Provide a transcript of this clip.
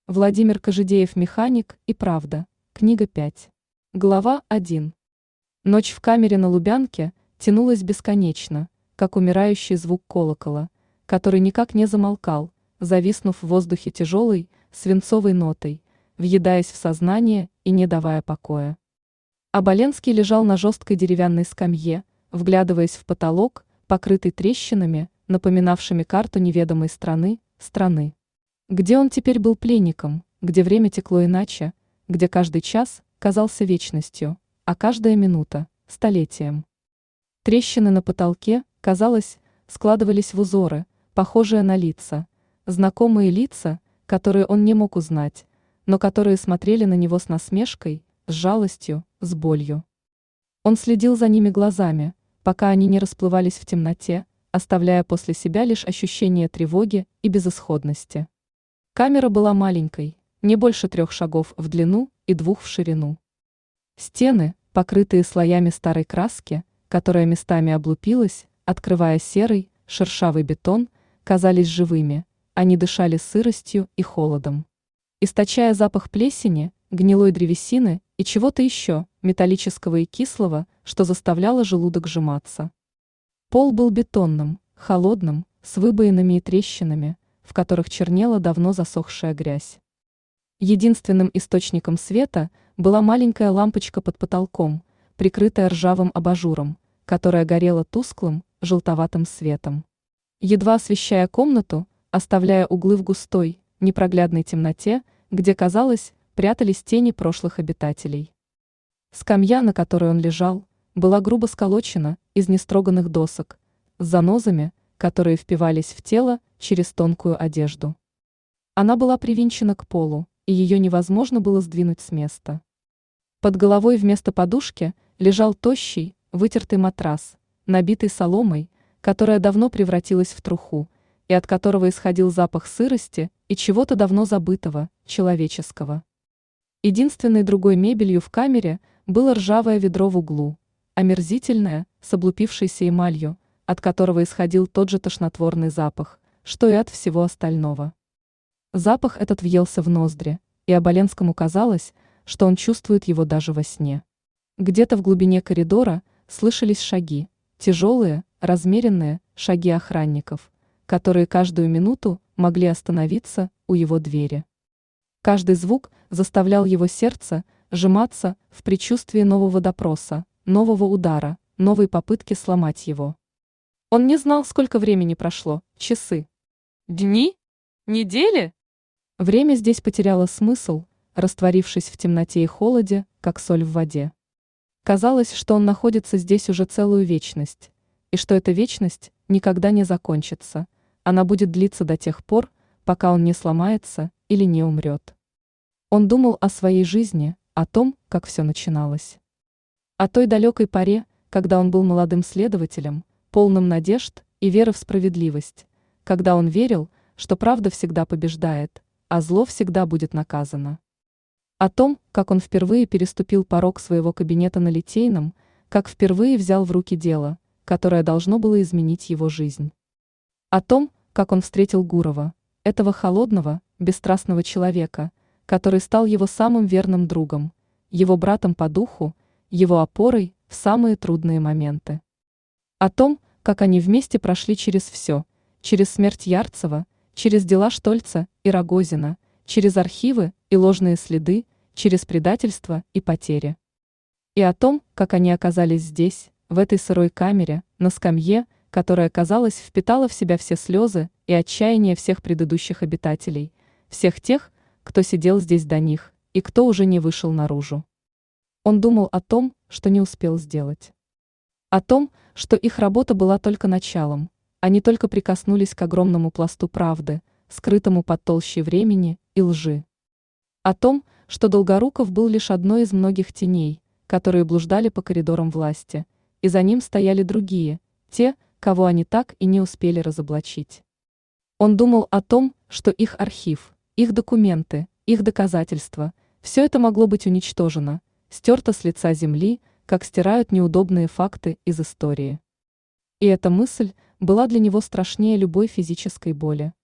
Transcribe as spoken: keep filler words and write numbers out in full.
Владимир Кожедеев «Механик» и «Правда». Книга пять. Глава один. Ночь в камере на Лубянке тянулась бесконечно, как умирающий звук колокола, который никак не замолкал, зависнув в воздухе тяжелой, свинцовой нотой, въедаясь в сознание и не давая покоя. Оболенский лежал на жесткой деревянной скамье, вглядываясь в потолок, покрытый трещинами, напоминавшими карту неведомой страны, страны. Где он теперь был пленником, где время текло иначе, где каждый час казался вечностью, а каждая минута – столетием. Трещины на потолке, казалось, складывались в узоры, похожие на лица, знакомые лица, которые он не мог узнать, но которые смотрели на него с насмешкой, с жалостью, с болью. Он следил за ними глазами, пока они не расплывались в темноте, оставляя после себя лишь ощущение тревоги и безысходности. Камера была маленькой, не больше трех шагов в длину и двух в ширину. Стены, покрытые слоями старой краски, которая местами облупилась, открывая серый, шершавый бетон, казались живыми, они дышали сыростью и холодом. Источая запах плесени, гнилой древесины и чего-то еще, металлического и кислого, что заставляло желудок сжиматься. Пол был бетонным, холодным, с выбоинами и трещинами, в которых чернела давно засохшая грязь. Единственным источником света была маленькая лампочка под потолком, прикрытая ржавым абажуром, которая горела тусклым, желтоватым светом. Едва освещая комнату, оставляя углы в густой, непроглядной темноте, где, казалось, прятались тени прошлых обитателей. Скамья, на которой он лежал, была грубо сколочена из нестроганных досок, с занозами, которые впивались в тело через тонкую одежду. Она была привинчена к полу, и ее невозможно было сдвинуть с места. Под головой вместо подушки лежал тощий, вытертый матрас, набитый соломой, которая давно превратилась в труху, и от которого исходил запах сырости и чего-то давно забытого, человеческого. Единственной другой мебелью в камере было ржавое ведро в углу, омерзительное, с облупившейся эмалью, от которого исходил тот же тошнотворный запах, что и от всего остального. Запах этот въелся в ноздри, и Оболенскому казалось, что он чувствует его даже во сне. Где-то в глубине коридора слышались шаги, тяжелые, размеренные шаги охранников, которые каждую минуту могли остановиться у его двери. Каждый звук заставлял его сердце сжиматься в предчувствии нового допроса, нового удара, новой попытки сломать его. Он не знал, сколько времени прошло, часы, дни, недели. Время здесь потеряло смысл, растворившись в темноте и холоде, как соль в воде. Казалось, что он находится здесь уже целую вечность, и что эта вечность никогда не закончится, она будет длиться до тех пор, пока он не сломается или не умрет. Он думал о своей жизни, о том, как все начиналось. О той далекой поре, когда он был молодым следователем, полным надежд и веры в справедливость, когда он верил, что правда всегда побеждает, а зло всегда будет наказано. О том, как он впервые переступил порог своего кабинета на Литейном, как впервые взял в руки дело, которое должно было изменить его жизнь. О том, как он встретил Гурова, этого холодного, бесстрастного человека, который стал его самым верным другом, его братом по духу, его опорой в самые трудные моменты. О том, как они вместе прошли через все, через смерть Ярцева, через дела Штольца и Рогозина, через архивы и ложные следы, через предательство и потери. И о том, как они оказались здесь, в этой сырой камере, на скамье, которая, казалось, впитала в себя все слезы и отчаяние всех предыдущих обитателей, всех тех, кто сидел здесь до них и кто уже не вышел наружу. Он думал о том, что не успел сделать. О том, что их работа была только началом, они только прикоснулись к огромному пласту правды, скрытому под толщей времени и лжи. О том, что Долгоруков был лишь одной из многих теней, которые блуждали по коридорам власти, и за ним стояли другие, те, кого они так и не успели разоблачить. Он думал о том, что их архив, их документы, их доказательства, все это могло быть уничтожено, стерто с лица земли, как стирают неудобные факты из истории. И эта мысль была для него страшнее любой физической боли.